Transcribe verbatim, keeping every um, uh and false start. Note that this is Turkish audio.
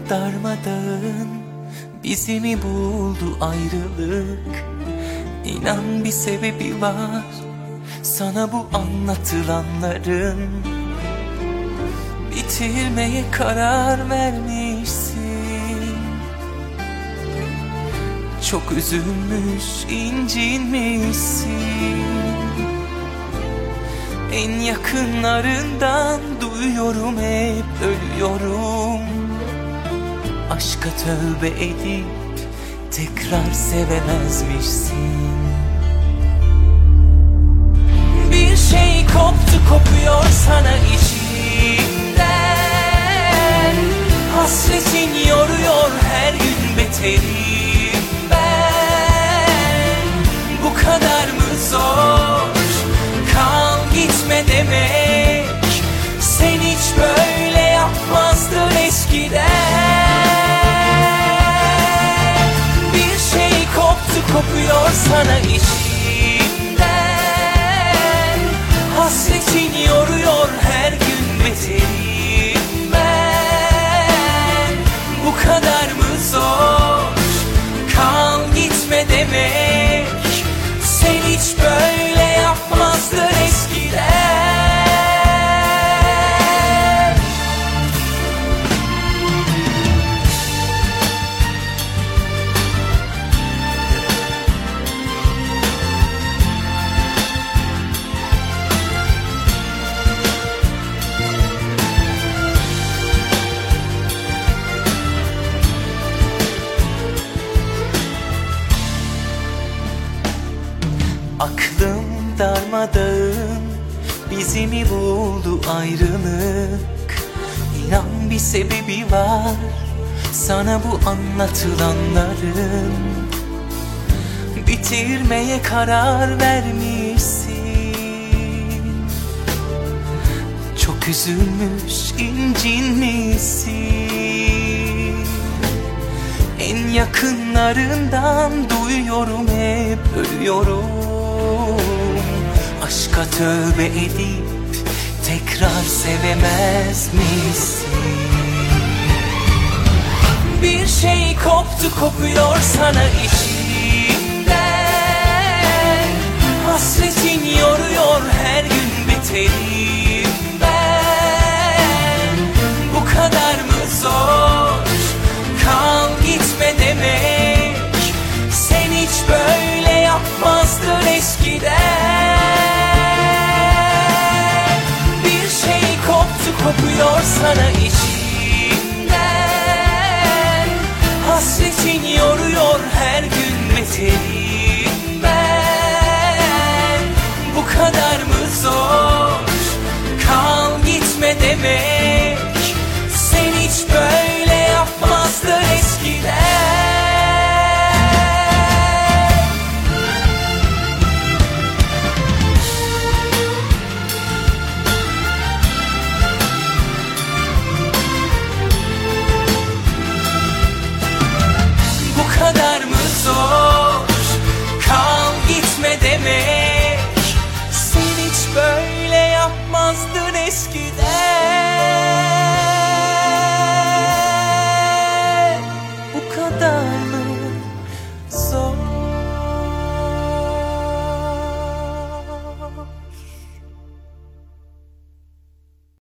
darmadağın, bizi mi buldu ayrılık? İnan bir sebebi var sana bu anlatılanların. Bitirmeye karar vermişsin. Çok üzülmüş, incinmişsin. En yakınlarından duyuyorum, hep ölüyorum. Aşka tövbe edip tekrar sevemezmişsin. Bir şey koptu, kopuyor sana içimden. Hasretin yoruyor her gün beterim ben. Bu kadar mı zor? Kal gitme demek. Sen hiç böyle yapmazdın eskiden. Bir şey koptu, kopuyor sana içimden. Hasretin yoruyor her gün beterim ben. Bu kadar mı zor? Kal gitme demek. Sen hiç böyle yapmazdın eskiden. Aklım darmadağın, bizi mi buldu ayrılık? İnan bir sebebi var sana bu anlatılanların. Bitirmeye karar vermişsin. Çok üzülmüş, incinmişsin. En yakınlarından duyuyorum, hep ölüyorum. Aşka tövbe edip tekrar sevemez misin? Bir şey koptu, kopuyor sana içimden. Hasretin yoruyor her gün beterim ben. Bu kadar mı zor? Kal gitme demek. Sen hiç böyle yapmazdın eskiden. Bir şey koptu, kopuyor sana içimden.